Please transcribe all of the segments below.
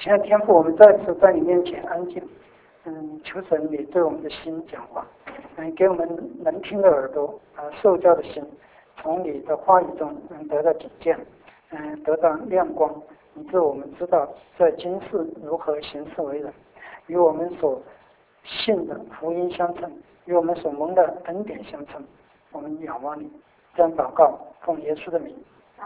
亲爱的天父，我们再次在你面前安静，求神你对我们的心讲话，给我们能听的耳朵，受教的心，从你的话语中能得到警戒，得到亮光，以致我们知道在今世如何行事为人，与我们所信的福音相称，与我们所蒙的恩典相称。我们仰望你，这样祷告，奉耶稣的名。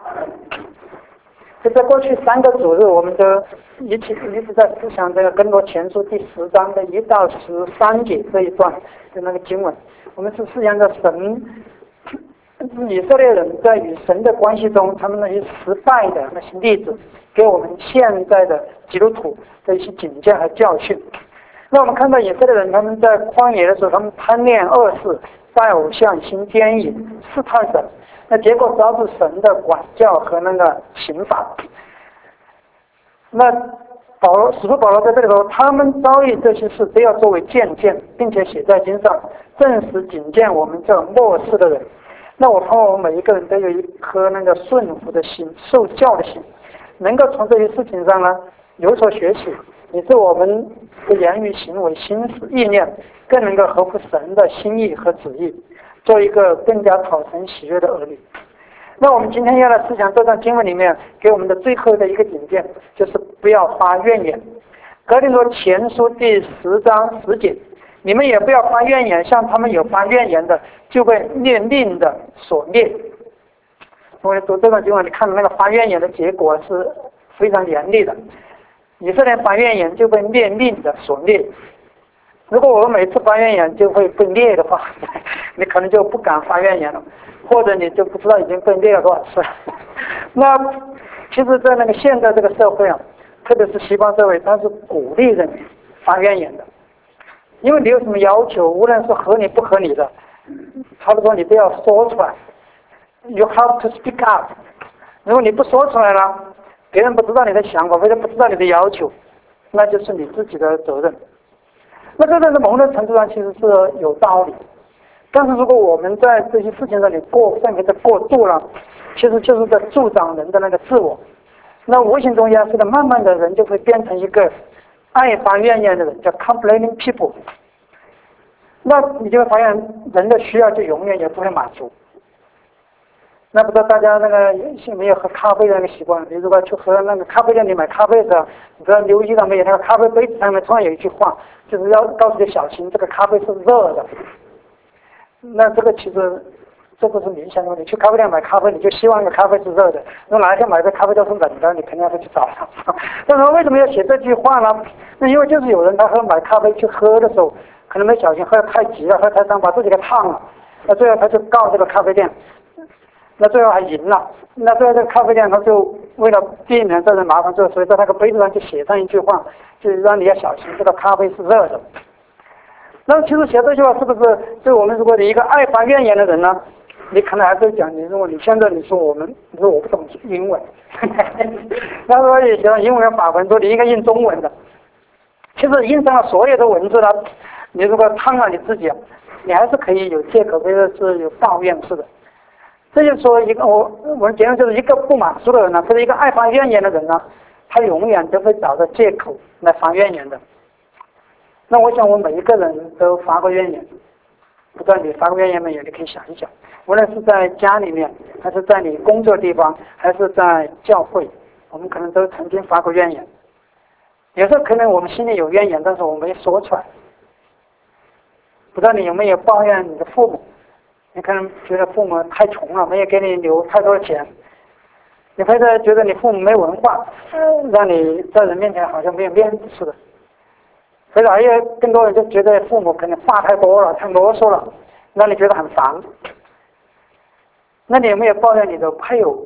就在过去3个主日，我们都一直在思想这个哥林多前书第10章的1到13节这一段的那个经文。我们是思想着神，以色列人在与神的关系中，他们那些失败的那些例子，给我们现在的基督徒的一些警戒和教训。那我们看到以色列人他们在旷野的时候，他们贪恋恶事，拜偶像，行奸淫，试探神。那结果遭致神的管教和那个刑罚。那使徒保罗在这里说，他们遭遇这些事都要作为见证，并且写在经上，正式警戒我们这末世的人。那我盼望我们每一个人都有一颗那个顺服的心，受教的心，能够从这些事情上呢有所学习，以致我们的言语、行为、心思、意念更能够合乎神的心意和旨意，做一个更加讨神喜悦的儿女。那我们今天要来思想这段经文里面给我们的最后的一个警戒，就是不要发怨言。哥林多前书第10章10节，你们也不要发怨言，像他们有发怨言的，就被命令的所灭。我们读这段经文，你看那个发怨言的结果是非常严厉的。以色列发怨言就被命令的所灭。如果我们每次发怨言就会被灭的话，你可能就不敢发怨言了，或者你就不知道已经被灭了多少次。那其实在那个现在这个社会啊，特别是西方社会，它是鼓励人发怨言的，因为你有什么要求，无论是合理不合理的，差不多你都要说出来。You have to speak up。如果你不说出来了，别人不知道你的想法，别人不知道你的要求，那就是你自己的责任。那这在某种程度上其实是有道理，但是如果我们在这些事情上你分别的过度了，其实就是在助长人的那个自我。那无形中间是的，慢慢的人就会变成一个爱发怨言的人，叫 complaining people。那你就会发现人的需要就永远也不会满足。那不知道大家那个有没有喝咖啡的那个习惯？你如果去喝那个咖啡店里买咖啡的时候，你不知道留意到没有？那个咖啡杯子上面突然有一句话，就是要告诉你小心，这个咖啡是热的。那这个其实这不是明显的，你去咖啡店买咖啡，你就希望那个咖啡是热的。如果哪一天买的咖啡都是冷的，你肯定会去找他。但是为什么要写这句话呢？那因为就是有人他买咖啡去喝的时候，可能没小心喝得太急了，喝太伤，把自己给烫了。那最后他就告这个咖啡店。那最后还赢了。那最后这个咖啡店他就为了避免这种麻烦，所以在那个杯子上就写上一句话，就是让你要小心，这个咖啡是热的。那其实写这句话是不是对我们如果你一个爱发怨言的人呢，你可能还是讲，你如果你现在你说我不懂英文，那如果你写上英文法文，说你应该印中文的，其实印上了所有的文字呢，你如果烫了你自己，你还是可以有借口，或者是有抱怨式的。这就是说，我们结论就是一个不满足的人呢，或者一个爱发怨言的人呢，他永远都会找着借口来发怨言的。那我想，我每一个人都发过怨言，不知道你发过怨言没有？你可以想一想，无论是在家里面，还是在你工作地方，还是在教会，我们可能都曾经发过怨言。有时候可能我们心里有怨言，但是我没说出来。不知道你有没有抱怨你的父母？你可能觉得父母太穷了，没有给你留太多的钱，你或者觉得你父母没文化，让你在人面前好像没有面子似的。或者还有更多人就觉得父母可能话太多了，太啰嗦了，让你觉得很烦。那你有没有抱怨你的配偶？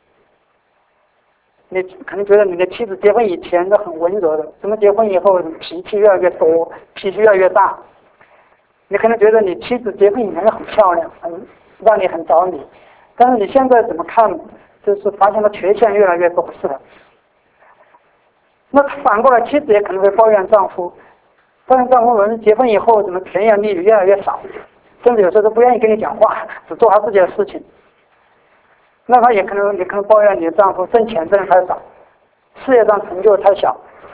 你可能觉得你的妻子结婚以前都很温柔的，怎么结婚以后脾气越来越多，脾气越来越大？你可能觉得你妻子结婚以前很漂亮，让你很着迷，但是你现在怎么看，就是发现了缺陷越来越多，是的。那反过来，妻子也可能会抱怨丈夫，人结婚以后怎么甜言蜜语越来越少，甚至有时候都不愿意跟你讲话，只做他自己的事情。那他也可能抱怨你的丈夫挣钱挣得太少，事业上成就太小，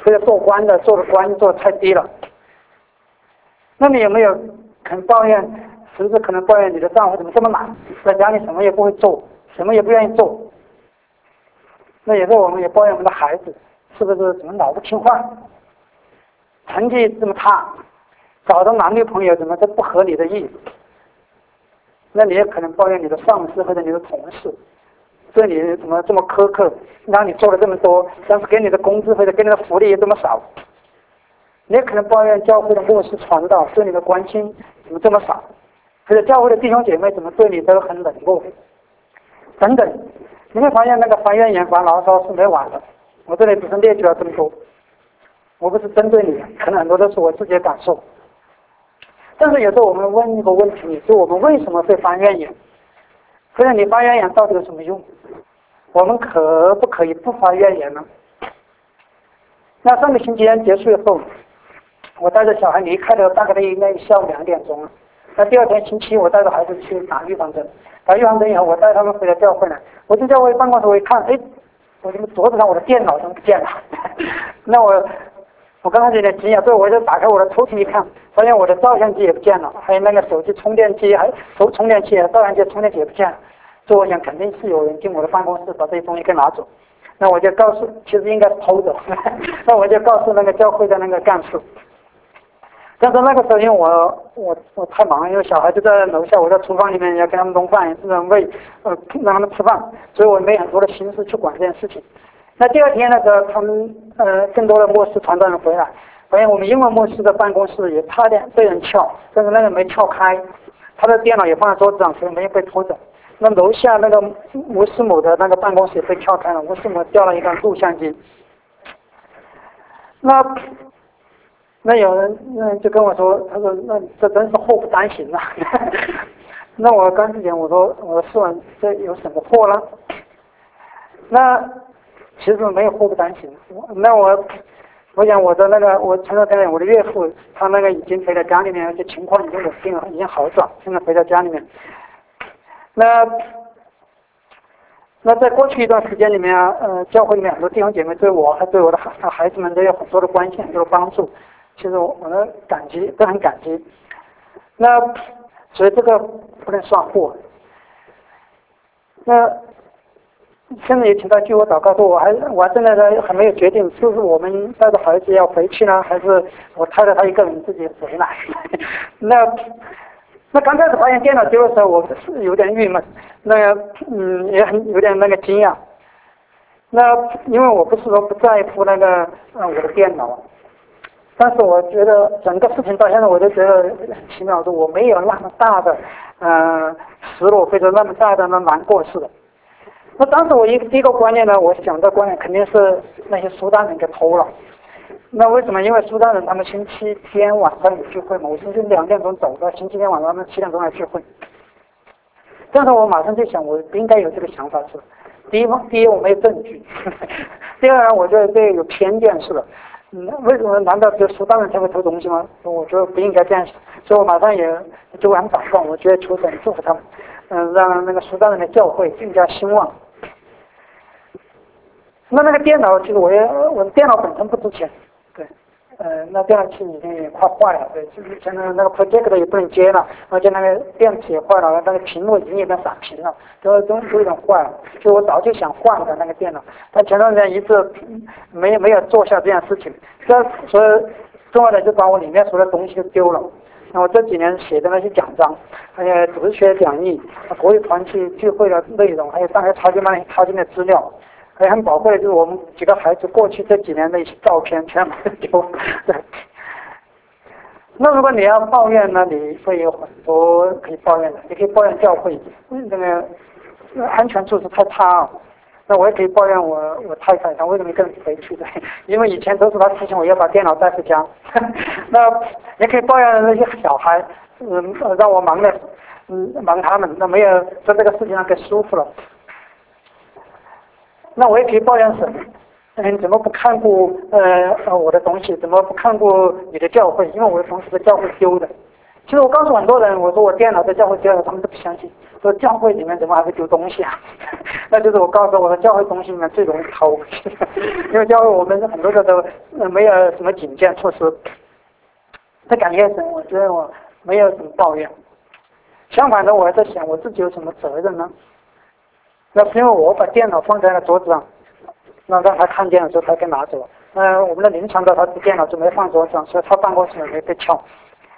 或者做官的做的官做的太低了。那你有没有可能抱怨，甚至可能抱怨你的丈夫怎么这么懒，在家里什么也不会做，什么也不愿意做？那有时候我们也抱怨我们的孩子，是不是怎么老不听话，成绩这么差，找的男女朋友怎么都不合你的意？那你也可能抱怨你的上司或者你的同事，对你怎么这么苛刻，让你做了这么多，但是给你的工资或者给你的福利也这么少。你也可能抱怨教会的牧师传道对你的关心怎么这么少，或者教会的弟兄姐妹怎么对你都很冷漠，等等。你会发现那个发怨言发牢骚是没完的。我这里只是列举了这么多，我不是针对你，可能很多都是我自己的感受。但是有时候我们问一个问题，就我们为什么会发怨言？或者你发怨言到底有什么用？我们可不可以不发怨言呢？那上个星期天结束以后，我带着小孩离开了，大概应该下午2点钟了。那第二天星期一，我带着孩子去打预防针。打预防针以后，我带他们回来教会了。我进教会办公室，我一看，哎，我这个桌子上我的电脑怎么不见了？那我刚开始有点惊讶，所以我就打开我的抽屉一看，发现我的照相机也不见了，还有那个手机充电机，还充电器、照相机充电器也不见了。所以我想肯定是有人进我的办公室把这些东西给拿走。那我就告诉，其实应该是偷走。那我就告诉那个教会的那个干事。但是那个时候因为我太忙了，因为小孩就在楼下，我在厨房里面要给他们弄饭，让让他们吃饭，所以我没很多的心思去管这件事情。那第二天的时候，他们更多的牧师传道人回来，发现我们英文牧师的办公室也差点被人撬，但是那个没撬开，他的电脑也放在桌子上，所以没有被偷走。那楼下那个吴师母的那个办公室也被撬开了，吴师母掉了一个录像机。那有人就跟我说，他说那这真是祸不单行啊。那我刚才讲，我说是啊，这有什么祸呢？那其实没有祸不单行。那我想我的那个，我前段时间我的岳父他那个已经回到家里面，而且情况已经稳定了，已经好转，现在回到家里面。那在过去一段时间里面教会里面很多弟兄姐妹对我还对我的孩子们都有很多的关心，很多的帮助。其实我的感激都很感激。那所以这个不能算祸。那现在也请他替我祷告，说我还真的还没有决定，是不是我们带着孩子要回去呢，还是我带着他一个人自己回来？那刚开始发现电脑丢的时候，我是有点郁闷，也有点那个惊讶。那因为我不是说不在乎那个我的电脑，但是我觉得整个事情到现在我就觉得很奇妙，说我没有那么大的失落或者那么大的难过似的。那当时我第一个观念呢，我想的观念肯定是那些苏丹人给偷了。那为什么？因为苏丹人他们星期天晚上有聚会嘛，我星期2点钟走的，星期天晚上他们7点钟来聚会。但是我马上就想，我不应该有这个想法是。第一我没有证据，第二我觉得这有偏见似的。为什么？难道只有苏丹人才会偷东西吗？我觉得不应该这样想，所以我马上也就往祷告，我觉得求神祝福他们，让那个苏丹人的教会更加兴旺。那个电脑其实我的电脑本身不值钱，对，那电脑器已经也快坏了，对，就是现在那个 projector 也不能接了，而且那个电池也坏了，那个屏幕已经有点闪屏了，都有点坏了。就我早就想换的那个电脑，但前段时间一直没有做下这件事情，所以重要的就把我里面所有的东西都丢了。那我这几年写的那些奖章，还有哲学讲义、国语团契聚会的内容，还有大概插进的资料。还很宝贵的就是我们几个孩子过去这几年的一些照片全部丢。对。那如果你要抱怨呢，你会有很多可以抱怨的，你可以抱怨教会那个安全措施太差啊。那我也可以抱怨我太太，她为什么一个人回去的？因为以前都是她提醒我要把电脑带回家。那也可以抱怨那些小孩，让我忙他们，那没有在这个事情上更舒服了。那我也可以抱怨神，你怎么不看顾我的东西？怎么不看顾你的教会？因为我的东西是教会丢的。其实我告诉很多人，我说我电脑在教会丢了，他们都不相信，说教会里面怎么还会丢东西啊？ 那就是我告诉我的教会中心里面最容易偷，因为教会我们很多的都没有什么警戒措施。这感谢神，我觉得我没有什么抱怨。相反的，我还在想我自己有什么责任呢？那是因为我把电脑放在了桌子上，那让他看见了之后他给拿走了。我们的林传道他的电脑就没放桌子上，所以他办公室也没被撬。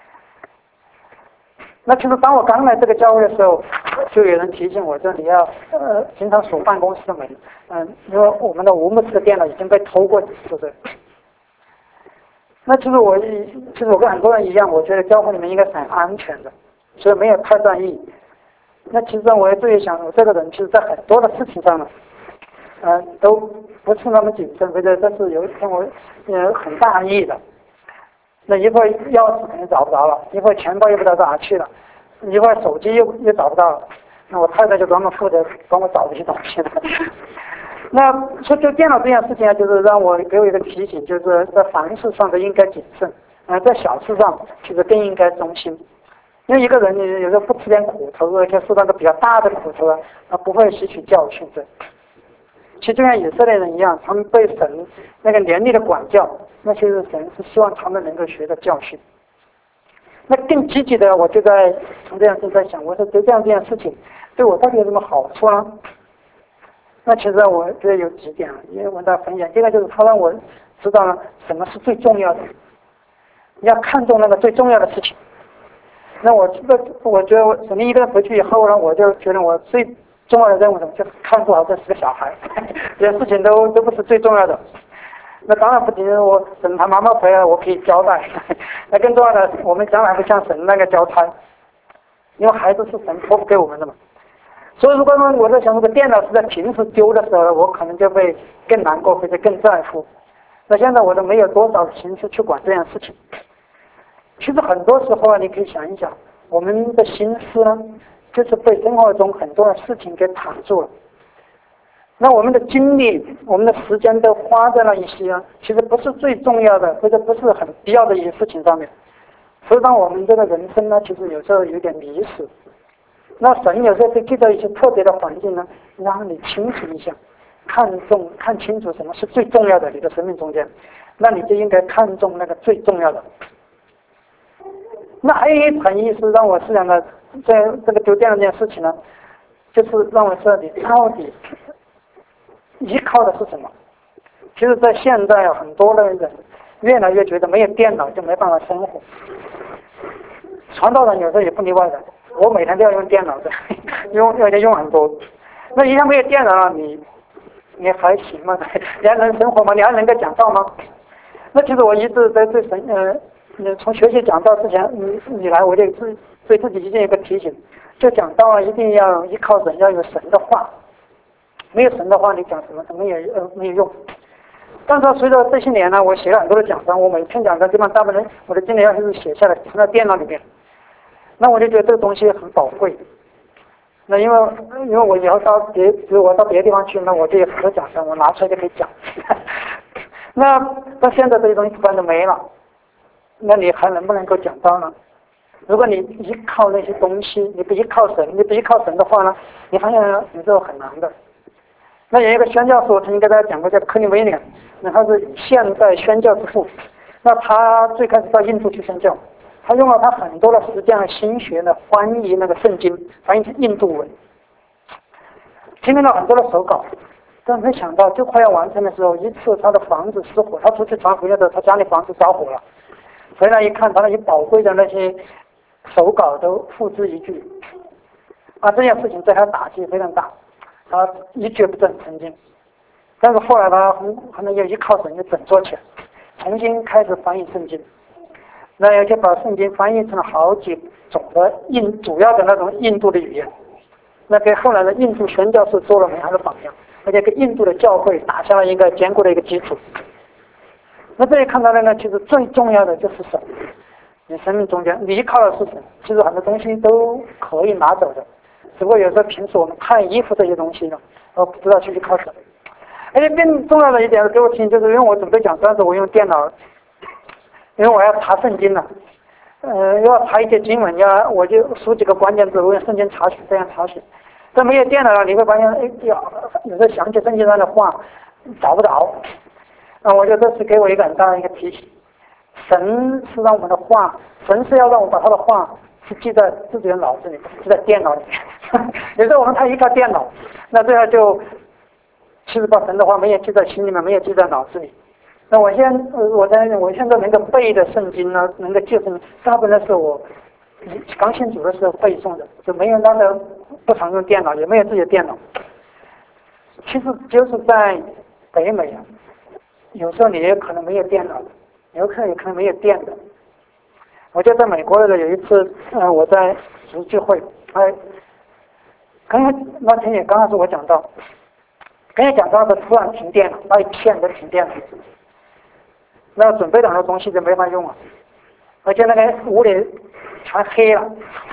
那其实当我刚来这个教会的时候，就有人提醒我说你要经常锁办公室的门，因为我们的吴牧师的电脑已经被偷过几次的。那其实我跟很多人一样，我觉得教会里面应该是很安全的，所以没有太在意。那其实我也自己想，我这个人其实在很多的事情上呢，都不是那么谨慎，或者这是有一天我很大意的。那一会儿钥匙肯定找不着了，一会儿钱包又不知道哪去了，一会儿手机又找不到了。那我太太就专门负责帮我找这些东西了。那说就电脑这件事情啊，就是给我一个提醒，就是在凡事上都应该谨慎，在小事上其实更应该忠心。因为一个人你有时候不吃点苦头，而且是那个比较大的苦头啊，他不会吸取教训的。其实就像以色列人一样，他们被神那个严厉的管教，那其实神是希望他们能够学到教训。那更积极的，我就从这样子在想，我说就这件事情对我到底有什么好处呢？那其实我觉得有几点，因为我跟大家分享。第一个就是他让我知道了什么是最重要的，你要看重那个最重要的事情。那我觉得我肯定一个人回去以后呢，我就觉得我最重要的任务什么，就是看住好这4个小孩，这些事情都不是最重要的。那当然不仅是我等他妈妈回来，我可以交代。那更重要的，我们将来会向神那个交差，因为孩子是神托付给我们的嘛。所以如果说我在想，这个电脑是在平时丢的时候，我可能就会更难过或者更在乎。那现在我都没有多少心思去管这件事情。其实很多时候啊，你可以想一想，我们的心思呢，就是被生活中很多的事情给挡住了。那我们的精力、我们的时间都花在了一些其实不是最重要的，或者不是很必要的一些事情上面，所以让我们这个人生呢，其实有时候有点迷失。那神有时候会给到一些特别的环境呢，让你清楚一下，看清楚什么是最重要的，你的生命中间，那你就应该看重那个最重要的。那还有一层意思让我思想的，在这个丢电脑这件事情呢，就是让我知道你到底依靠的是什么。其实在现在很多的人越来越觉得没有电脑就没办法生活，传道人有时候也不例外的，我每天都要用电脑的，而且用很多。那一旦没有电脑了，你还行吗？你还能生活吗？你还能够讲道吗？那其实我一直在对神从学习讲道之前以来，我就对自己一定有个提醒，就讲道啊，一定要依靠神，要有神的话。没有神的话，你讲什么都没有用。但是随着这些年呢，我写了很多的讲章，我每篇讲章基本上大部分我的精力要是写下来，存在电脑里面。那我就觉得这个东西很宝贵。那因为我以后比如我到别的地方去，那我就有很多讲章，我拿出来就可以讲。那到现在这些东西突然都没了，那你还能不能够讲到呢？如果你依靠那些东西，你不依靠神的话呢，你发现你这很难的。那有一个宣教士，我曾经跟大家讲过，叫克林威廉，那他是现代宣教之父。那他最开始到印度去宣教，他用了他很多的时间和心血呢，翻译那个圣经，翻译成印度文，经历了很多的手稿。但没想到就快要完成的时候，一次他的房子失火，他出去传福音的时候，他家里房子着火了。回来一看，他那些宝贵的那些手稿都付之一炬。这件事情对他打击非常大，他一蹶不振曾经。但是后来他可能又依靠神，又振作起来，重新开始翻译圣经。那也就把圣经翻译成了好几种的主要的那种印度的语言。那给后来的印度宣教士做了美好的榜样，而且给印度的教会打下了一个坚固的一个基础。那这里看到的呢，其实最重要的就是神。你生命中间你依靠的是神，其实很多东西都可以拿走的，只不过有时候平时我们太依附这些东西了，不知道去依靠神。而且更重要的一点给我听，就是因为我准备讲章时我用电脑，因为我要查圣经了，要查一些经文，我就输几个关键字，我用圣经查询，这样查询。 这没有电了，你会发现，哎呀，有时候想起圣经上的话，找不着。我觉得这是给我一个很大的一个提醒。神是让我们的话，神是要让我们把他的话是记在自己的脑子里，不是记在电脑里面。有时候我们太依靠电脑，那这样就其实把神的话没有记在心里面，没有记在脑子里。那我现在能够背的圣经呢，能够记圣经，大部分的是我刚信主的时候背诵的，就没有那个不常用电脑，也没有自己的电脑。其实就是在北美啊，有时候你也可能没有电脑，有可能没有电的。我就在美国的有一次，我在主聚会，那天也刚开始我讲到，刚才讲到的突然停电了，那一片都停电了，那准备的很多东西就没法用了，而且那个屋里全黑了，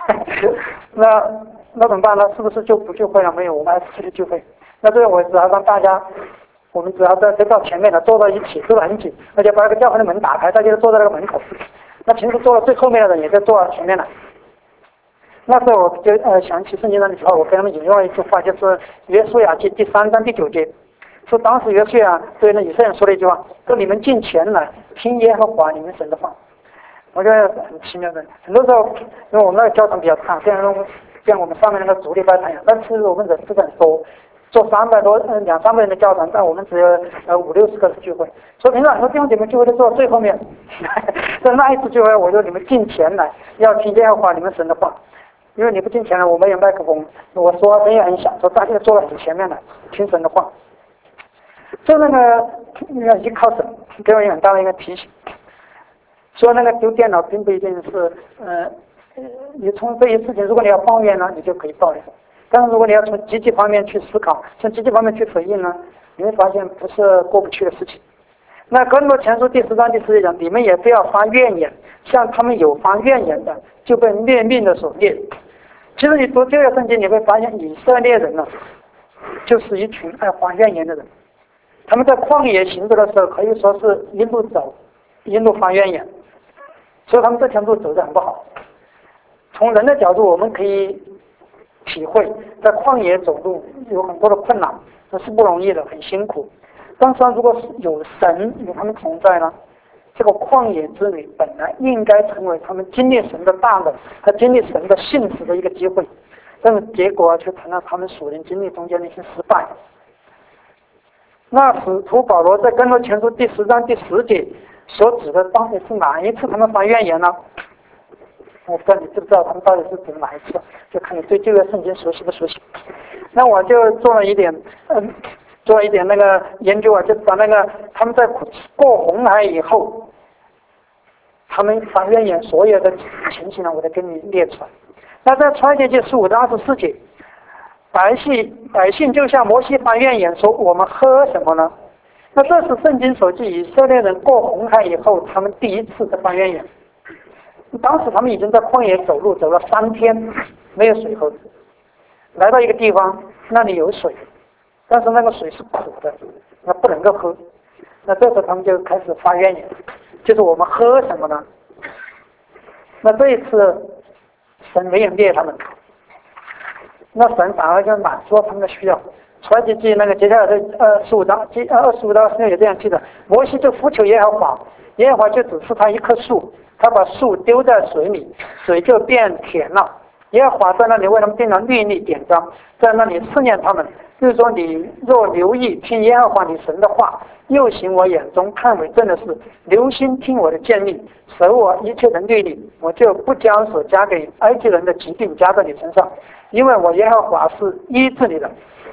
那怎么办呢？是不是就不聚会了？没有，我们还是继续聚会。那这个我只要让大家，我们只要在到前面的坐到一起，坐得很紧，而且把那个教会的门打开，大家都坐在那个门口。那平时坐到最后面的人也就坐到前面了。那时候我就想起圣经上的句话，我跟他们引用了一句话，就是约书亚记第3章第9节，说当时约书亚对那以色列人说了一句话，说你们进前来听耶和华你们神的话。我觉得很奇妙的，很多时候因为我们那个教堂比较大，像我们上面那个主礼拜堂一样，但其实我们人不是很多，做200-300人的教堂，但我们只有50-60个聚会。所以平常很多弟兄姐妹聚会都坐到最后面，在那一次聚会，我说你们进前来要听耶和华你们神的话，因为你不进前来，我没有麦克风，我说声音很小，说大家坐到很前面来听神的话。就那个依靠神，给我一个很大的一个提醒。说那个丢电脑并不一定是你从这些事情，如果你要抱怨呢，你就可以抱怨；但是如果你要从积极方面去思考，从积极方面去回应呢，你会发现不是过不去的事情。那哥林多前书第10章第10节讲，你们也不要发怨言，像他们有发怨言的，就被灭命的所灭。其实你读旧约圣经，你会发现以色列人呢，就是一群爱发怨言的人。他们在旷野行走的时候，可以说是一路走，一路发怨言。所以他们这条路走得很不好。从人的角度，我们可以体会，在旷野走路有很多的困难，这是不容易的，很辛苦。但是如果是有神与他们同在呢，这个旷野之旅本来应该成为他们经历神的大能和经历神的信实的一个机会，但是结果却成了他们属灵经历中间的一些失败。那使徒保罗在哥林多前书第10章第10节所指的到底是哪一次他们发怨言呢？我不知道你知不知道他们到底是指哪一次，就看你对旧约圣经熟悉不熟悉。那我就做了一点那个研究啊，就把那个他们在过红海以后，他们发怨言所有的情形呢，我都给你列出来。那在创世纪15章24节，百姓就向摩西发怨言说：“我们喝什么呢？”那这是圣经所记以色列人过红海以后，他们第一次的发怨言。当时他们已经在旷野走路走了3天，没有水喝，来到一个地方，那里有水，但是那个水是苦的，那不能够喝。那这时候他们就开始发怨言，就是我们喝什么呢？那这一次神没有灭他们，那神反而就满足了他们的需要。出埃及记那个接下来的25章25到26也这样记的，摩西就呼求耶和华，耶和华就指示他一棵树，他把树丢在水里，水就变甜了。耶和华在那里为他们定了律例典章，在那里试验他们，就是说你若留意听耶和华你神的话，又行我眼中看为正的事，留心听我的建议，守我一切的律例，我就不将所加给埃及人的疾病加在你身上，因为我耶和华是医治你的。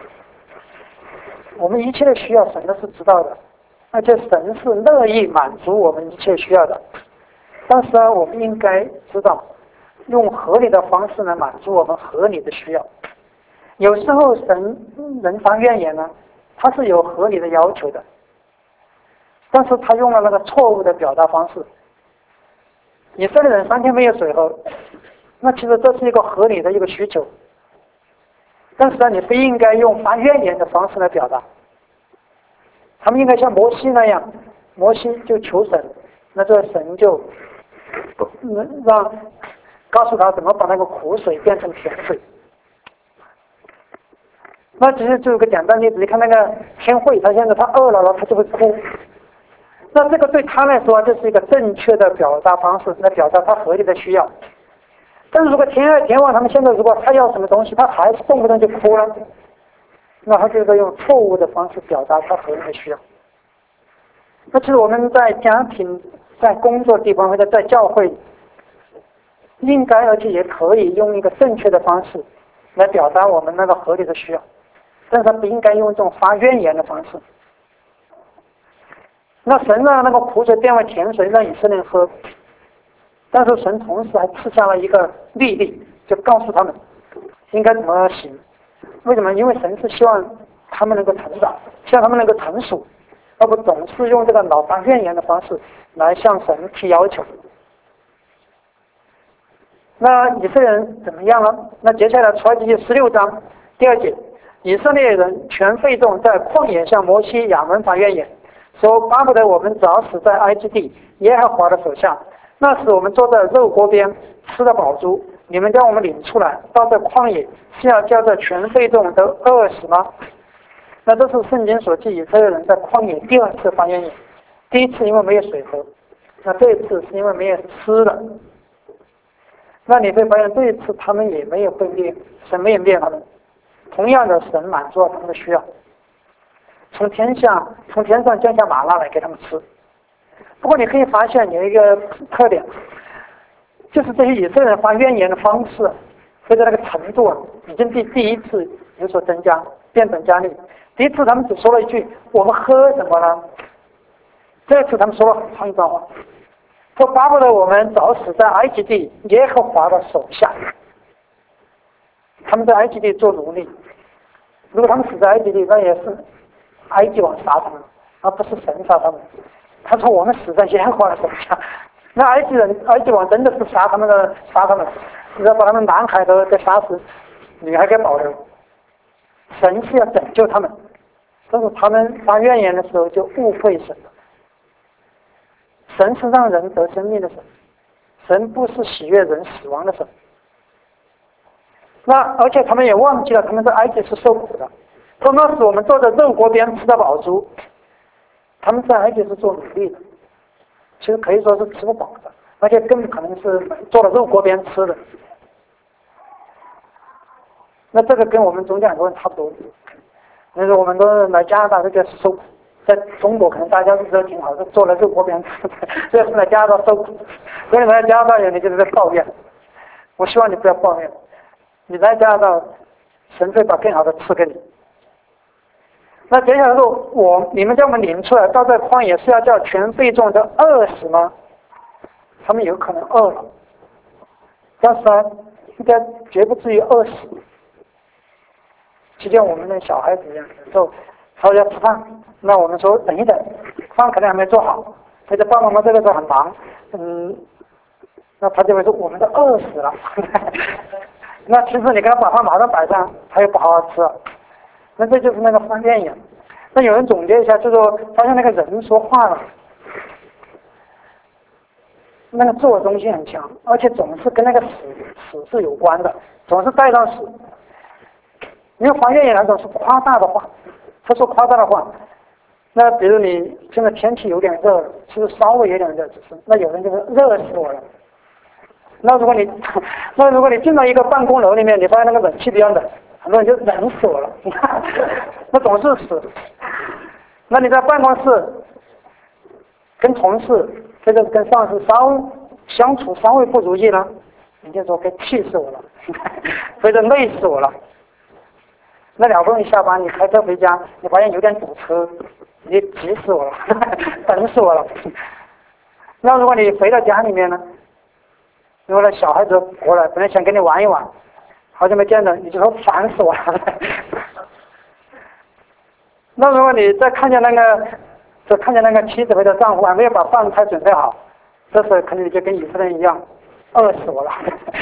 我们一切的需要神都是知道的，而且神是乐意满足我们一切需要的。但是呢，我们应该知道用合理的方式来满足我们合理的需要。有时候神人发怨言呢，他是有合理的要求的，但是他用了那个错误的表达方式。以色列人3天没有水喝，那其实这是一个合理的一个需求，但是呢，你不应该用发怨言的方式来表达。他们应该像摩西那样，摩西就求神，那这神就告诉他怎么把那个苦水变成甜水。 那其实就有个简单例子，你看那个天慧，他现在他饿了，他就会哭。那这个对他来说，这是一个正确的表达方式，来表达他合理的需要。但是如果天爱、天旺他们现在如果他要什么东西，他还是动不动就哭了，那他就是用错误的方式表达他合理的需要。那其实我们在家庭、在工作地方或者在教会，应该而且也可以用一个正确的方式来表达我们那个合理的需要，但是他不应该用这种发怨言的方式。那神让那个苦水变为甜水，让以色列人喝，但是神同时还赐下了一个律例，就告诉他们应该怎么行。为什么？因为神是希望他们能够成长，希望他们能够成熟，而不总是用这个老发怨言的方式来向神提要求。那以色列人怎么样呢？那接下来出埃及记16章第2节，以色列人全会众在旷野向摩西、亚伦发怨言，说巴不得我们早死在埃及地耶和华的手下，那时我们坐在肉锅边吃了饱足，你们将我们领出来到这旷野，是要叫这全会众都饿死吗？那这是圣经所记以色列人在旷野第2次发怨言。第一次因为没有水喝，那这一次是因为没有吃的。那你会发现这一次他们也没有被灭，神没有灭他们，同样的神满足了他们的需要，从天上降下玛纳来给他们吃。不过你可以发现有一个特点，就是这些以色列人发怨言的方式或者那个程度已经比第一次有所增加，变本加厉。第一次他们只说了一句我们喝什么呢，这次他们说了很长一段话，说巴不得我们早死在埃及地耶和华的手下。他们在埃及地做奴隶，如果他们死在埃及地，那也是埃及王杀他们，而不是神杀他们。他说我们死在耶和华的手下，那埃及王真的是杀他们，只要把他们男孩都给杀死，女孩给保留。神是要拯救他们，但是他们发怨言的时候就误会神了。神是让人得生命的神，神不是喜悦人死亡的神。那而且他们也忘记了他们在埃及是受苦的，说那时我们坐在肉锅边吃得饱足，他们在埃及是做奴隶的，其实可以说是吃不饱的，而且更可能是坐在肉锅边吃的。那这个跟我们中间很多人差不多，那个我们都来加拿大这个是受苦，在中国可能大家日子都挺好，是坐在肉锅边吃，这是来加拿大受苦。所以来加拿大人你就是在抱怨，我希望你不要抱怨，你来加拿大神会把更好的赐给你。那接下来说你们将我们领出来到这旷野，是要叫全会众的饿死吗？他们有可能饿了，但是呢应该绝不至于饿死。就像我们的小孩子一样，有时候他说要吃饭，那我们说等一等，饭可能还没做好，或者爸爸妈妈这个时候很忙，那他就会说我们都饿死了。那其实你给他把饭马上摆上，他又不好好吃了，那这就是那个发怨言。那有人总结一下，就说发现那个人说话了，那个自我中心很强，而且总是跟那个死是有关的，总是带到死。因为发怨言那种是夸大的话，他说夸大的话，那比如你现在天气有点热，其实稍微有点热，只是那有人就是热死我了。那如果你进到一个办公楼里面，你发现那个冷气比较冷，很多人就冷死我了，那总是死。那你在办公室跟同事或者跟上司相处稍微不如意了，你就说给气死我了，或者累死我了。那了不容易下班，你开车回家，你发现有点堵车，你急死我了，等死我了。那如果你回到家里面呢，如果那小孩子过来，本来想跟你玩一玩，好久没见了，你就说烦死我了。那如果你再看见那个妻子或者丈夫还没有把饭菜准备好，这时候可能你就跟以色列人一样，饿死我了。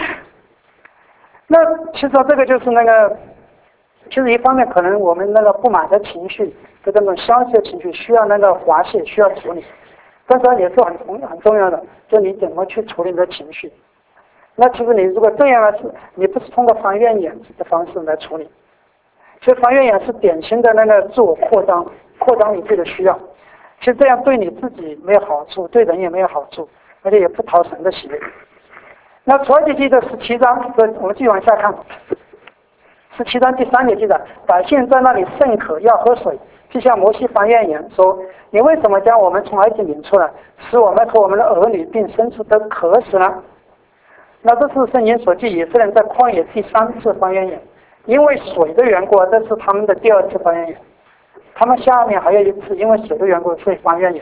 那其实这个就是那个。其实一方面可能我们那个不满的情绪，就这种消极的情绪需要那个发泄，需要处理，但是也是很重要的，就你怎么去处理你的情绪。那其实你如果这样的是，你不是通过发怨言的方式来处理， 所以还愿眼是典型的那个自我扩张，扩张你自己的需要。其实这样对你自己没有好处，对人也没有好处，而且也不讨神的喜悦。那出埃及记的17章，我们继续往下看。17章第3节记载，百姓在那里甚渴，要喝水，就向摩西还愿言说：你为什么将我们从埃及领出来，使我们和我们的儿女并牲畜都渴死呢？那这是圣经所记以色列人在旷野第3次还愿言，因为水的缘故，这是他们的第2次还愿言。他们下面还有一次因为水的缘故，所以还愿言。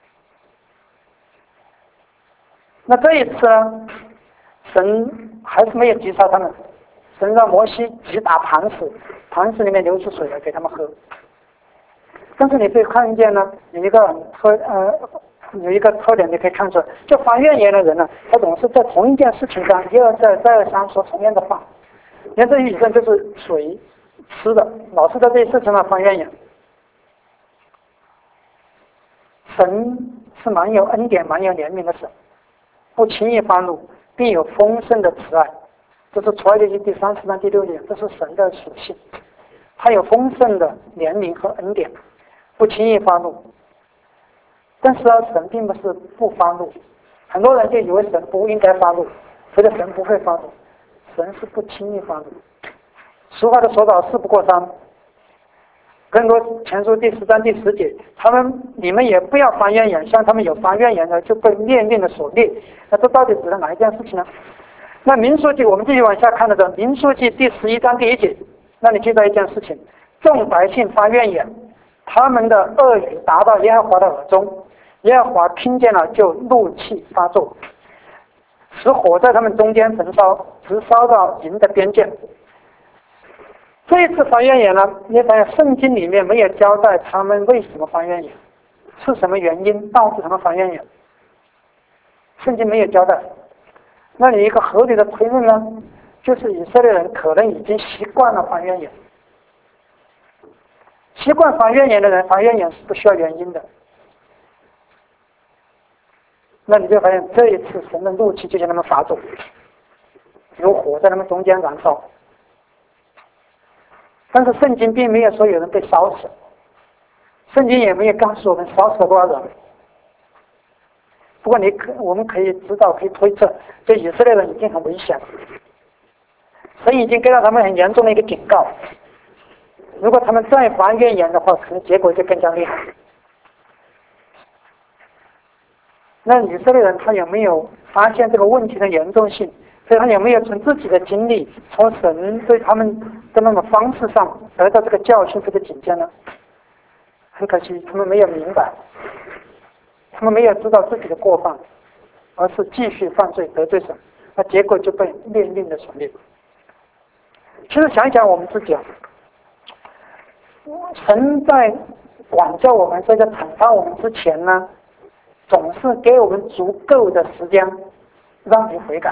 那这一次呢，神还是没有击杀他们，神让摩西击打磐石，磐石里面流出水来给他们喝。但是你可以看见呢，有一个特点，你可以看出来，就还愿言的人呢，他总是在同一件事情上一而再再而三说同样的话。言这语症就是水吃的，老是在这些事情上还愿言。神是蛮有恩典、蛮有怜悯的神，不轻易发怒，并有丰盛的慈爱。这是出埃及记第30章第6节，这是神的属性。他有丰盛的怜悯和恩典，不轻易发怒。但是呢，神并不是不发怒，很多人就以为神不应该发怒，觉得神不会发怒，神是不轻易发怒。俗话的说到，事不过三。更多前书第10章第10节，你们也不要发怨言，像他们有发怨言的就被灭命的所灭。那这到底指的哪一件事情呢？那民数记，我们继续往下看的民数记第11章第1节，那你记得一件事情：众百姓发怨言，他们的恶语达到耶和华的耳中，耶和华听见了就怒气发作，使火在他们中间焚烧，直烧到营的边界。这一次发怨言呢，你发现圣经里面没有交代他们为什么发怨言，是什么原因导致他们发怨言，圣经没有交代。那你一个合理的推论呢，就是以色列人可能已经习惯了发怨言。习惯发怨言的人，发怨言是不需要原因的。那你就发现这一次神的怒气就向他们发作，有火在他们中间燃烧。但是圣经并没有说有人被烧死，圣经也没有告诉我们烧死了多少人。不过我们可以知道，可以推测，这以色列人已经很危险了，神已经给了他们很严重的一个警告。如果他们再发怨言的话，可能结果就更加厉害。那以色列人他有没有发现这个问题的严重性？所以他有没有从自己的经历，从神对他们的那种方式上得到这个教训、这个警戒呢？很可惜，他们没有明白，他们没有知道自己的过犯，而是继续犯罪得罪神，那结果就被灭命的所灭。其实想一想我们自己啊，神在管教我们、这个惩罚我们之前呢，总是给我们足够的时间让你悔改。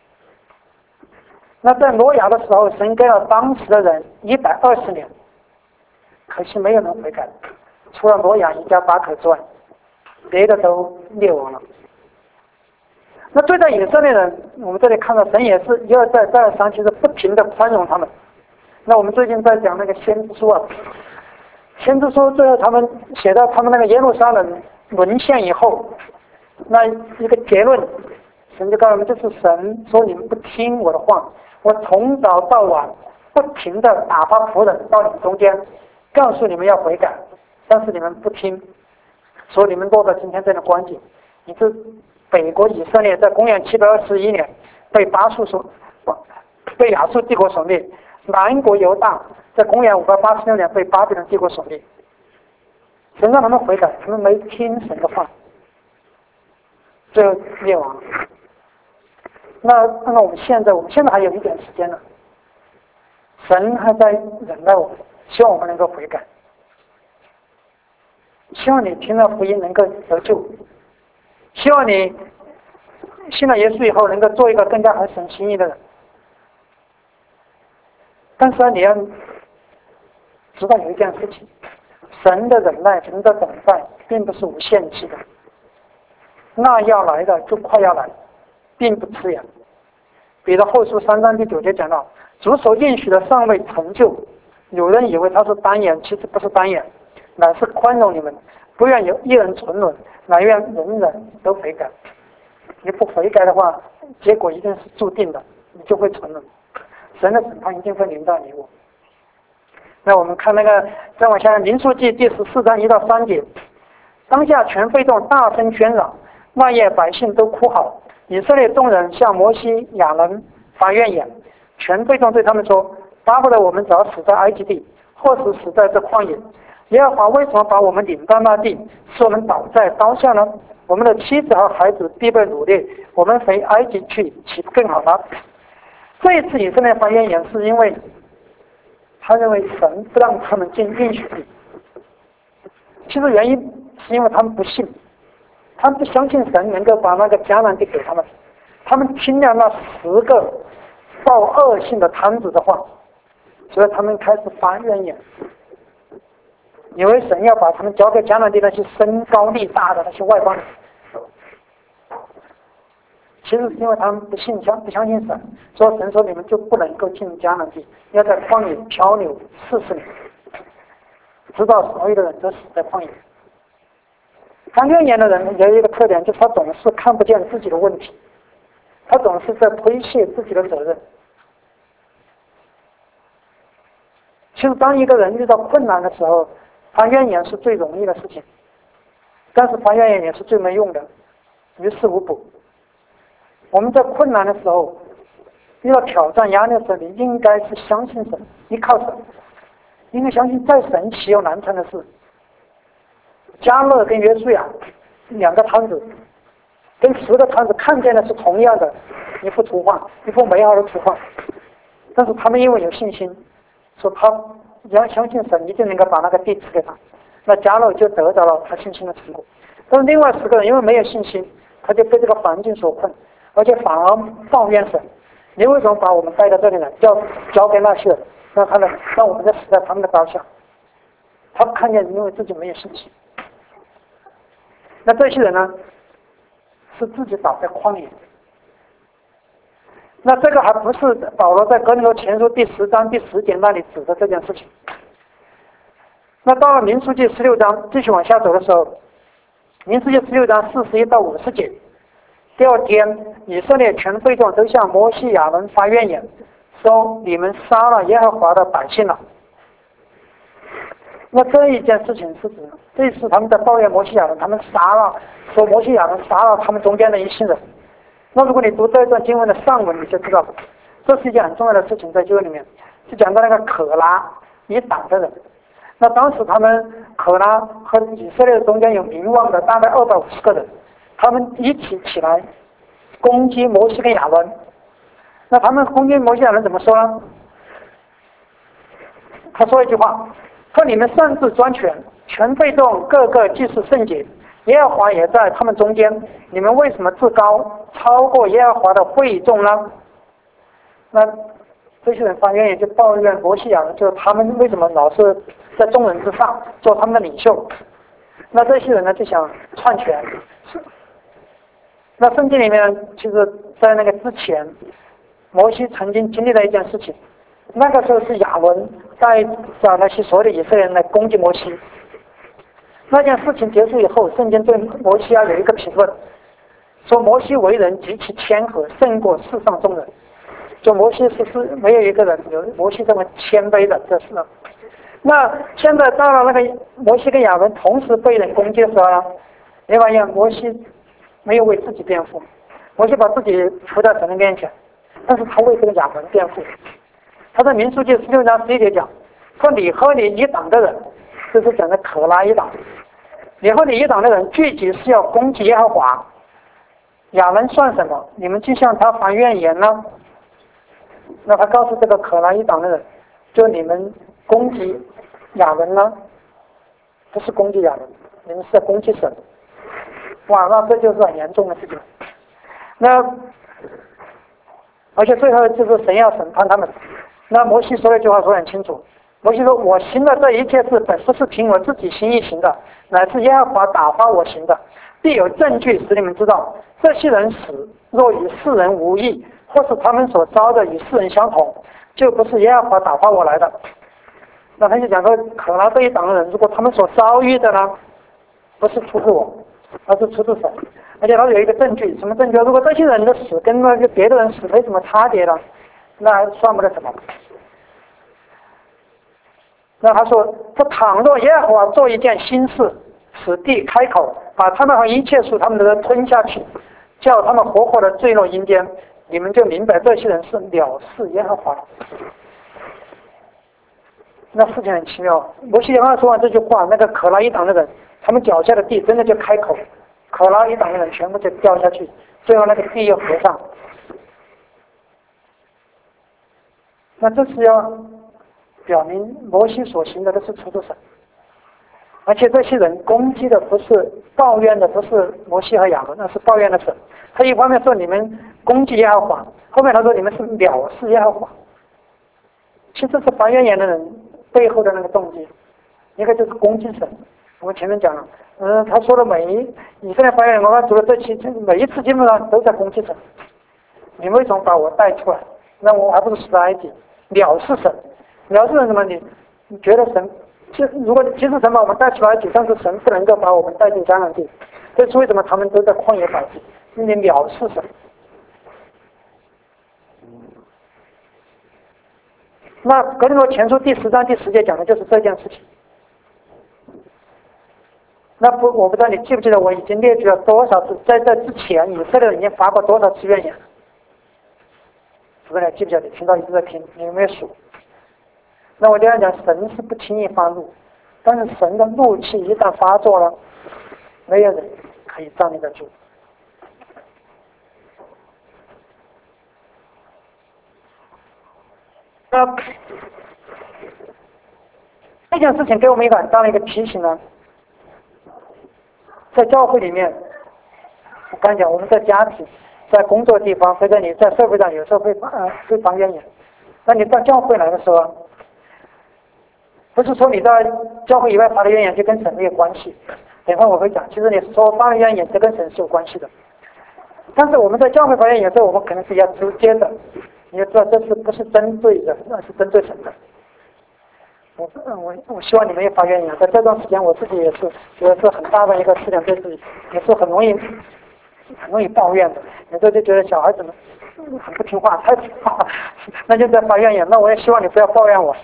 那在挪亚的时候，神给了当时的人120年，可惜没有人悔改，除了挪亚一家8口之外，别的都灭亡了。那对待以色列人，我们这里看到神也是一而再再而三，其实不停的宽容他们。那我们最近在讲那个先知书啊，先知书最后他们写到他们那个耶路撒冷沦陷以后，那一个结论，神就告诉我们，就是神说你们不听我的话，我从早到晚不停的打发仆人到你们中间，告诉你们要悔改，但是你们不听，所以你们落到今天这样的光景。你是北国以色列在公元721年被被亚述帝国所灭，南国犹大在公元586年被巴比伦帝国所灭。神让他们悔改，他们没听神的话，最后灭亡了。那我们现在还有一点时间呢，神还在忍耐我们，希望我们能够悔改，希望你听了福音能够得救，希望你信了耶稣以后能够做一个更加合神心意的人。但是你要知道有一件事情，神的忍耐、神的等待并不是无限期的，那要来的就快要来，并不迟延。彼得后书3章第9节讲到，主所应许的尚未成就， 有人以为他是单眼，其实不是单眼，乃是宽容你们，不愿有一人沉沦，乃愿人人都悔改。你不悔改的话，结果一定是注定的，你就会沉沦，神的审判一定会临到你我。那我们看那个再往下，民数记第14章1到3节，当下全会众大声喧嚷，万业百姓都哭嚎，以色列众人向摩西亚伦发怨言，全会众对他们说，巴不得我们早死在埃及地，或是死在这旷野。耶和华为什么把我们领到那地，使我们倒在刀下呢？我们的妻子和孩子必被掳掠，我们回埃及去，岂不更好吗？这一次以色列发怨言，是因为他认为神不让他们进应许地。其实原因是因为他们不信，他们不相信神能够把那个迦南地给他们。他们听了那10个报恶性的摊子的话，所以他们开始发怨言，以为神要把他们交给迦南地那些身高力大的那些外邦人。其实是因为他们不相信神，说神说你们就不能够进迦南地，要在旷野漂流40年，直到所有的人都死在旷野。发怨言的人也有一个特点，就是他总是看不见自己的问题，他总是在推卸自己的责任。其实当一个人遇到困难的时候，发怨言是最容易的事情，但是发怨言也是最没用的，于事无补。我们在困难的时候，遇到挑战压力的时候，你应该是相信神，依靠神，应该相信在神岂有难成的事。迦勒跟约书亚2个摊子，跟10个摊子看见的是同样的一幅图画，一幅美好的图画，但是他们因为有信心，说他要相信神一定能够把那个地赐给他，那迦勒就得到了他信心的成果。但是另外10个人因为没有信心，他就被这个环境所困，而且反而抱怨神，你为什么把我们带到这里来，交给那些人，让我们在死在他们的刀下。他看见因为自己没有信心。那这些人呢，是自己倒在旷野。那这个还不是保罗在哥林多前书第10章第10节那里指的这件事情。那到了民数记16章继续往下走的时候，民数记16章41到50节，第2天以色列全会众都向摩西亚伦发怨言，说你们杀了耶和华的百姓了。那这一件事情是指这次他们在抱怨摩西亚伦，他们说摩西亚伦杀了他们中间的一些人。那如果你读这一段经文的上文，你就知道这是一件很重要的事情。在旧约里面是讲到那个可拉一党的人。那当时他们可拉和以色列中间有名望的大概250个人，他们一起起来攻击摩西跟亚伦。那他们攻击摩西亚伦怎么说呢？他说一句话，说你们擅自专权，全会众个个既是圣洁，耶和华也在他们中间，你们为什么自高超过耶和华的会众呢？那这些人发怨言就抱怨摩西亚伦，就是他们为什么老是在众人之上做他们的领袖。那这些人呢就想篡权。那圣经里面其实在那个之前，摩西曾经经历了一件事情，那个时候是亚伦带着那些所有的以色列人来攻击摩西。那件事情结束以后，圣经对摩西有一个评论，说摩西为人极其谦和，胜过世上众人。就摩西是没有一个人有摩西这么谦卑的，这是。那现在到了那个摩西跟亚伦同时被人攻击的时候呢，你发现摩西没有为自己辩护，摩西把自己扶在神的面前，但是他为这个亚伦辩护。他在民数记16章11节讲，说你和你一党的人，就是讲的可拉一党，你和你一党的人聚集是要攻击耶和华，亚伦算什么？你们就向他发怨言呢？那他告诉这个可拉一党的人，就你们攻击亚伦呢，不是攻击亚伦，你们是在攻击神。哇，那这就是很严重的事情。那而且最后就是神要审判他们。那摩西说一句话说得很清楚，摩西说，我行的这一切事本不是凭我自己心意行的，乃是耶和华打发我行的，必有证据使你们知道，这些人死若与世人无异，或是他们所遭的与世人相同，就不是耶和华打发我来的。 那他就讲说，可拉这一党的人，如果他们所遭遇的呢，不是出自我，而是出自神，而且他有一个证据，什么证据？如果这些人的死跟那个别的人死没什么差别了，那算不了什么。那他说，这倘若耶和华做一件新事，使地开口，把他们和一切属他们的人吞下去，叫他们活活的坠落阴间，你们就明白这些人是藐视耶和华。那事情很奇妙，摩西刚刚说完这句话，那个可拉一党的人，他们脚下的地真的就开口，可拉一党的人全部就掉下去，最后那个地又合上。那这是要表明摩西所行的都是出自神，而且这些人攻击的不是抱怨的，不是摩西和亚伦，那是抱怨的神。他一方面说你们攻击耶和华，后面他说你们是藐视耶和华。其实是发怨言的人背后的那个动机，一个就是攻击神。我们前面讲了，他说的以色列发言人，我们读了这期，每一次基本上都在攻击神。你们为什么把我带出来？那我还不是死埃及？藐视神，藐视神什么？你觉得神，如果其实神把我们带出来埃及，但是神不能够把我们带进迦南地，这是为什么他们都在旷野百岁？因为你藐视神。那哥林多前书第10章第10节讲的就是这件事情。我不知道你记不记得，我已经列举了多少次，在这之前以色列人已经发过多少次怨言。不知道你记不记得？你听到一直在听，你有没有数？那我这样讲，神是不轻易发怒，但是神的怒气一旦发作了，没有人可以站立得住。那这件事情给我们一个很大的一个提醒呢，在教会里面，我刚讲我们在家庭、在工作地方，或者你在社会上有时候会发怨言。那你到教会来的时候，不是说你到教会以外发的怨言就跟神没有关系。等会我会讲，其实你说发的怨言这跟神是有关系的。但是我们在教会发怨言的时候，我们可能是要直接的。你要知道，这是不是针对人，而是针对神的。我希望你们也发怨言。在这段时间，我自己也是很大的一个思想，对自己也是很容易抱怨的。有时候就觉得小孩子们很不听话，太听话，那就在发怨言。那我也希望你不要抱怨我。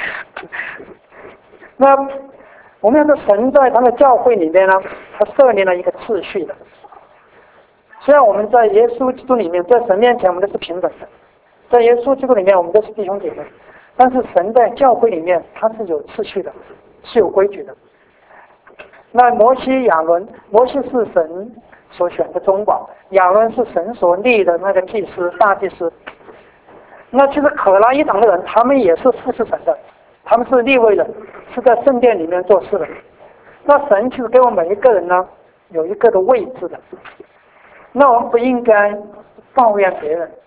那我们要说，神在他的教会里面呢，他设立了一个秩序的。虽然我们在耶稣基督里面，在神面前我们都是平等的。在耶稣基督里面，我们都是弟兄姐妹，但是神在教会里面，他是有秩序的，是有规矩的。那摩西、亚伦，摩西是神所选的中保，亚伦是神所立的那个祭司、大祭司。那其实可拉一党的人，他们也是服侍神的，他们是利未人，是在圣殿里面做事的。那神其实给我们每一个人呢，有一个的位置的。那我们不应该抱怨别人。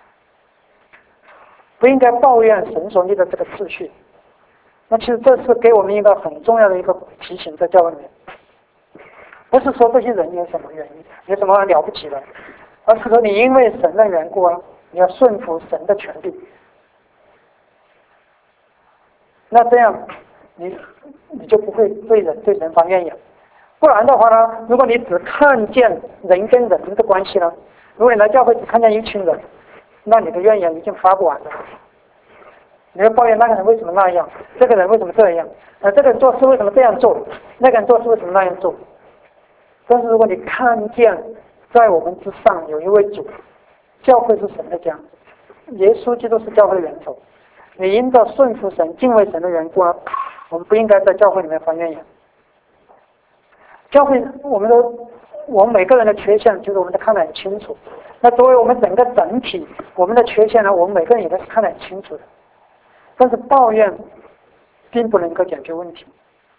不应该抱怨神所立的这个秩序。那其实这是给我们一个很重要的一个提醒，在教会里面，不是说这些人有什么原因，有什么了不起的，而是说你因为神的缘故啊，你要顺服神的权利。那这样你就不会对人发怨言。不然的话呢，如果你只看见人跟人的关系呢，如果你来教会只看见一群人，那你的怨言已经发不完了。你会抱怨那个人为什么那样，这个人为什么这样，这个人做事为什么这样做，那个人做事为什么那样做。但是如果你看见在我们之上有一位主，教会是神的家，耶稣基督是教会的元首，你因着顺服神、敬畏神的缘故啊，我们不应该在教会里面发怨言。教会我们每个人的缺陷，就是我们都看得很清楚。那作为我们整个整体，我们的缺陷呢，我们每个人也都是看得很清楚的。但是抱怨并不能够解决问题，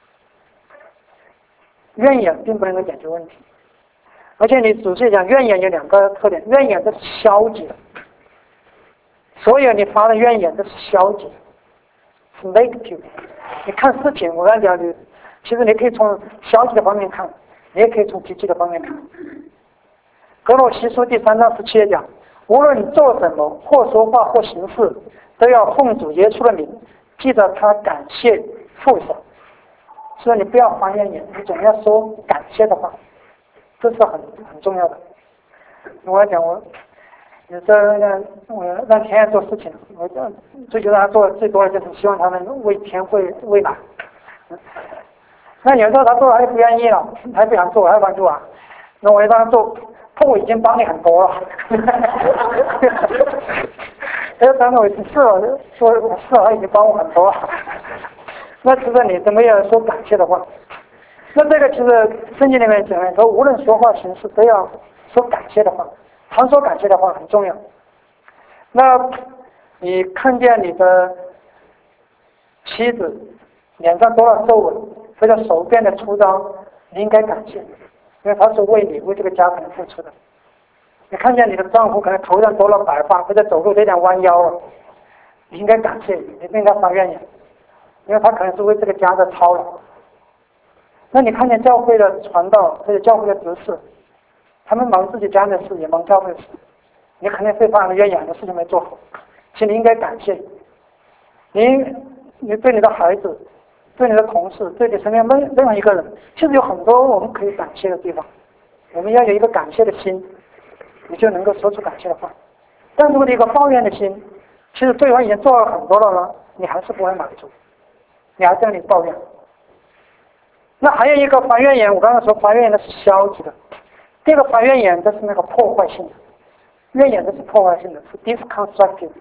怨言并不能够解决问题。而且你仔细讲，怨言有2个特点，怨言都是消极的，所有你发的怨言都是消极，是 negative。你看事情，我刚才讲的，其实你可以从消极的方面看，你也可以从积极的方面看。格罗西书第3章17节讲，无论做什么，或说话或行事，都要奉主耶稣的名， 记得他感谢父神，所以你不要翻怨言，你总要说感谢的话，这是很重要的。我讲有时候我让天愿做事情，我追求让他做的最多的就是希望他们为天为满。那有时候他做了他就不愿意了，他不想做，我还帮助啊。那我让他做，我已经帮你很多了。当我是了，说是了，他已经帮我很多了。那其实你怎么样说感谢的话？那这个其实圣经里面讲说，无论说话行事都要说感谢的话，常说感谢的话很重要。那你看见你的妻子脸上多了皱纹，或者手变得粗糙，你应该感谢，因为她是为你为这个家可能付出的。你看见你的丈夫可能头上多了白发，或者走路有点弯腰了，你应该感谢，你不应该发怨言，因为他可能是为这个家的操劳。那你看见教会的传道或者教会的执事，他们忙自己家的事，也忙教会的事，你肯定会发怨言的事情没做好，其实你应该感谢。你对你的孩子，对你的同事，对你身边任何一个人，其实有很多我们可以感谢的地方。我们要有一个感谢的心，你就能够说出感谢的话。但如果你有一个抱怨的心，其实对方已经做了很多了呢，你还是不会满足，你还在那里抱怨。那还有一个发怨言，我刚才说发怨言的是消极的，第二个发怨言这是那个破坏性的，怨言这是破坏性的，是 disconstructive。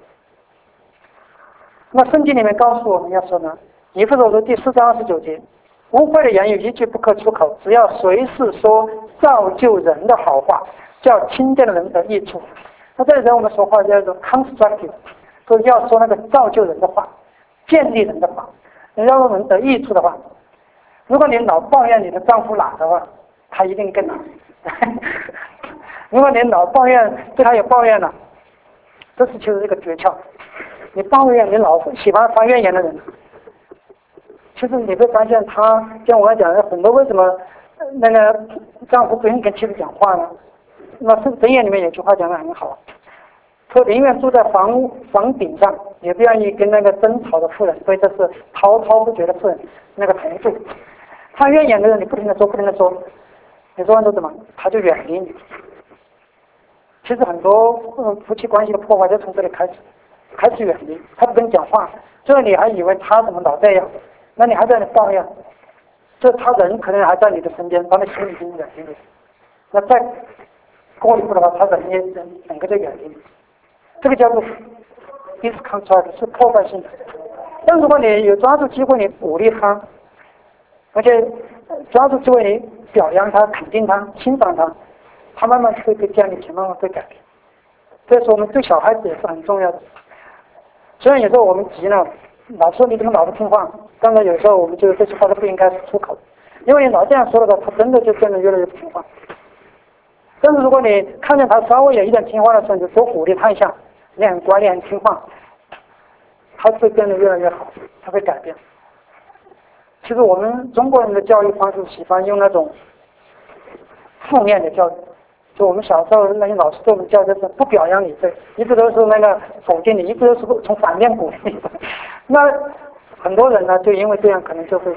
那圣经里面告诉我们要说呢，以弗所书第4章29节，污秽的言语一句不可出口，只要随时说造就人的好话，叫听见的人得益处。那这里我们说话叫做 constructive， 说要说那个造就人的话，建立人的话，要让人得益处的话。如果你老抱怨你的丈夫懒的话，他一定更懒。如果你老抱怨，对他有抱怨了，这是其实一个诀窍。你抱怨，你老喜欢发怨言的人，其实你会发现他，像我讲的很多，为什么那个丈夫不愿意跟妻子讲话呢？那是箴言里面有句话讲得很好，说宁愿住在房顶上，也不愿意跟那个争吵的妇人，所以这是滔滔不绝的妇人那个同住。他怨言的人，你不停的说，你说完之后怎么，他就远离你。其实很多夫妻关系的破坏就从这里开始远离，他不跟你讲话，最后你还以为他怎么老这样，那你还在那抱怨，就他人可能还在你的身边，他的心已经远离你。那再过一步的话，他人也整个就远离你。这个叫做 disconstruct， 是破坏性的。但如果你有抓住机会，你鼓励他，而且抓住机会你表扬他、肯定他、欣赏他，他慢慢会被建立起，慢慢会改变。这是我们对小孩子也是很重要的。虽然有时候我们急了，老说你怎么老不听话，当然有时候我们觉得这句话都不应该出口，因为你老这样说的话，他真的就变得越来越不听话。但是如果你看见他稍微有一点听话的时候，你就多鼓励他一下，你很乖，你很听话，他会变得越来越好，他会改变。其实我们中国人的教育方式喜欢用那种负面的教育，就我们小时候那些老师对我们教育就是不表扬你，对，一直都是那个否定你，一直都是从反面鼓励你。那很多人呢，就因为这样，可能就会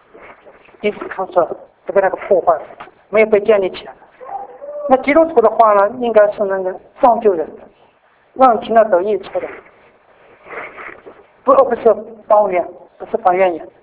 disconstruct，就被那个破坏，没有被建立起来。那基督徒的话呢，应该是那个造就人的，让人听到得益处的，不是抱怨，不是发怨言。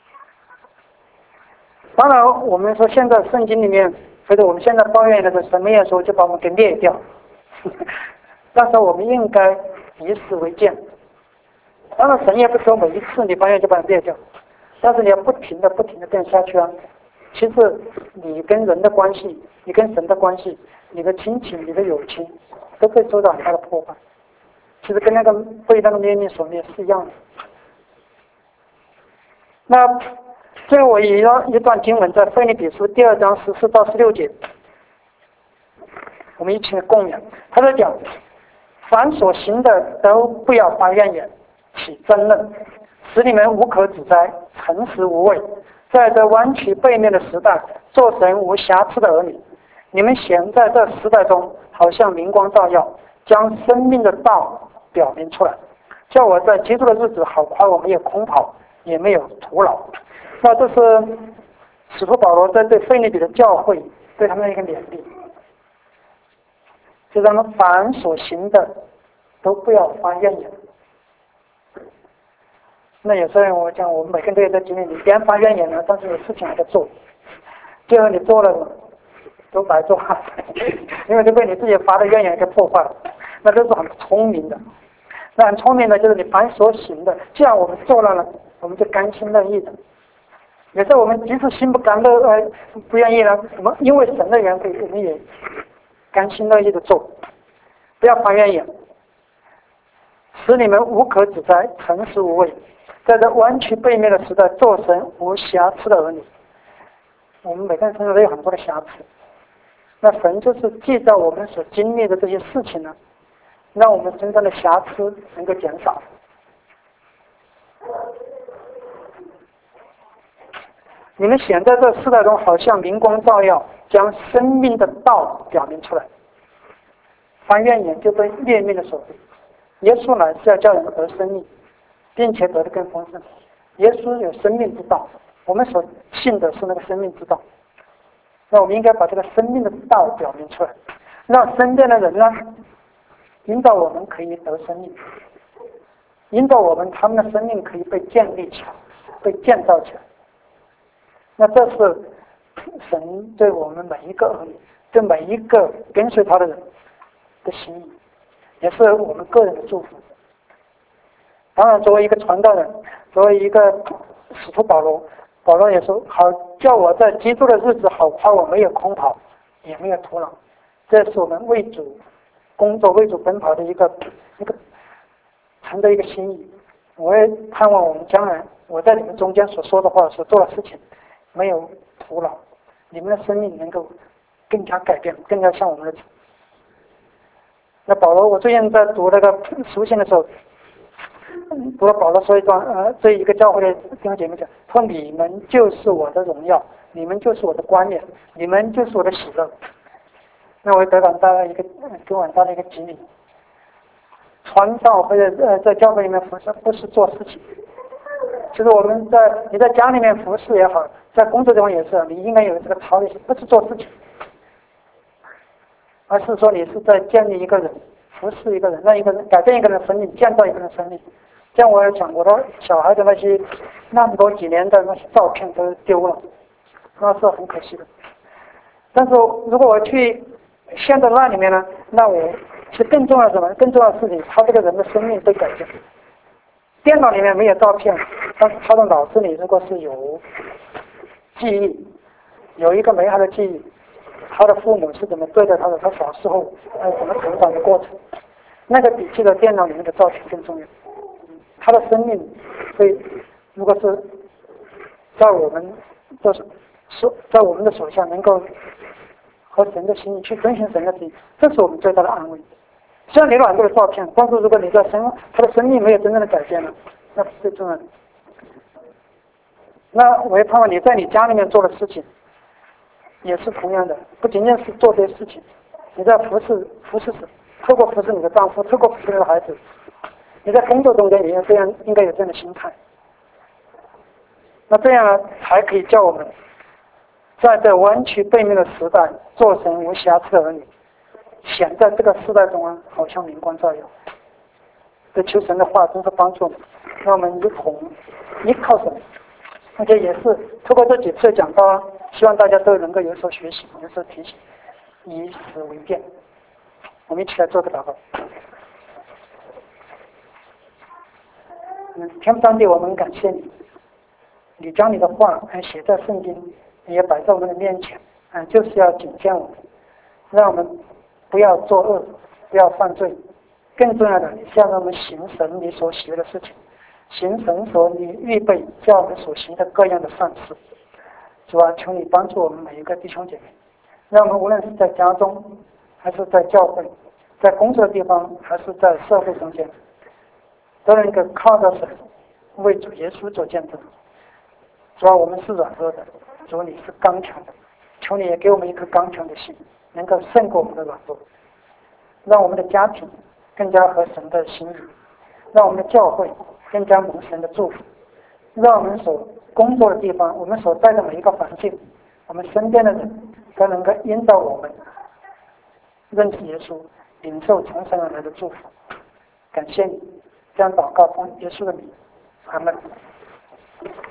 当然，我们说现在圣经里面，或者我们现在抱怨的神没有说就把我们给灭掉，但是我们应该以史为鉴。当然，神也不说每一次你抱怨就把它灭掉，但是你要不停的变下去啊。其实你跟人的关系，你跟神的关系，你的亲情，你的友情，都会受到很大的破坏。其实跟那个被那个灭命所灭是一样的。那最后我引一段经文，在腓立比书2章14到16节，我们一起来供养。他在讲，凡所行的都不要发怨言，起争论，使你们无可指摘，诚实无畏。在这弯曲背面的时代，做神无瑕疵的儿女，你们显在这时代中，好像明光照耀，将生命的道表明出来。 叫我在基督的日子好夸我没有空跑，也没有徒劳。那这是使徒保罗在对腓立比的教会对他们的一个勉励，就让他们凡所行的都不要发怨言。那有时候我讲，我们每个人都有在经历，你别人发怨言了，但是有事情还在做，最后你做了都白做了，因为就被你自己发的怨言给破坏了。那这是很聪明的，那很聪明的就是你凡所行的，既然我们做了呢，我们就甘心乐意的。有时候我们即使心不甘乐不愿意呢，我们因为神的缘故，我们也甘心乐意的做，不要发怨言，使你们无可指摘，诚实无畏，在这弯曲背面的时代，做神无瑕疵的儿女。我们每个人身上都有很多的瑕疵，那神就是记在我们所经历的这些事情呢，让我们身上的瑕疵能够减少。你们显在这世代中，好像明光照耀，将生命的道表明出来。发怨言就被灭命的所为。耶稣来是要叫人得生命，并且得的更丰盛。耶稣有生命之道，我们所信的是那个生命之道。那我们应该把这个生命的道表明出来，让身边的人呢，引导我们可以得生命，引导我们他们的生命可以被建立起来，被建造起来。那这是神对我们每一个儿女，对每一个跟随他的人的心意，也是我们个人的祝福。当然，作为一个传道人，作为一个使徒保罗也说：“好叫我在基督的日子好夸我没有空跑，也没有徒劳。”这是我们为主工作、为主奔跑的一个存的一个心意。我也盼望我们将来，我在你们中间所说的话、所做的事情，没有徒劳，你们的生命能够更加改变，更加像我们的主。那保罗，我最近在读那个书信的时候，读了保罗说一段，这一个教会的弟兄姐妹讲，说你们就是我的荣耀，你们就是我的冠冕，你们就是我的喜乐。那我得到大家给我很大的一个激励。传道或者在教会里面服侍，不是做事情。其实你在家里面服侍也好，在工作地方也是，你应该有这个操练，不是做事情，而是说你是在建立一个人，服侍一个人，让一个人改变一个人的生命，建造一个人的生命。这样我也讲，我的小孩的那些那么多几年的那些照片都丢了，那是很可惜的。但是如果我去陷在那里面呢，那我其实更重要的是什么？更重要的事情，他这个人的生命被改变。电脑里面没有照片，但是他的脑子里如果是有记忆，有一个美好的记忆，他的父母是怎么对待他的，他小时候怎么成长的过程，那个比这个电脑里面的照片更重要。他的生命会，如果是在我们的手下，能够和神的心意去遵循神的旨意，这是我们最大的安慰。虽然你有很多的照片，但是如果你在他的生命没有真正的改变了，那不是最重要的。那我也盼望你在你家里面做的事情，也是同样的，不仅仅是做这些事情，你在服侍时，透过服侍你的丈夫，透过服侍你的孩子，你在工作中间也要这样，应该有这样的心态。那这样呢，才可以叫我们在这弯曲背面的时代，做神无瑕疵的儿女，显在这个时代中啊，好像明光照耀。这求神的话真是帮助我们，让我们一同依靠神，而且也是透过这几次讲道啊，希望大家都能够有所学习，有所提醒，以史为鉴。我们一起来做个祷告。天父上帝，我们感谢你，你将你的话写在圣经，也摆在我们的面前，就是要警戒我们，让我们不要作恶，不要犯罪。更重要的，你是要让我们行神你所喜悦的事情，行神所你预备叫我们所行的各样的善事。主啊，求你帮助我们每一个弟兄姐妹，让我们无论是在家中，还是在教会，在工作的地方，还是在社会中间，都能够靠着神为主耶稣做见证。主啊，我们是软弱的，主你是刚强的，求你也给我们一颗刚强的心，能够胜过我们的软弱，让我们的家庭更加合神的心意， 让我们的教会更加蒙神的祝福，让我们所工作的地方，我们所在的每一个环境，我们身边的人都能够引导我们认识耶稣，领受从神而来的祝福。感谢你，这样祷告奉耶稣的名，阿门。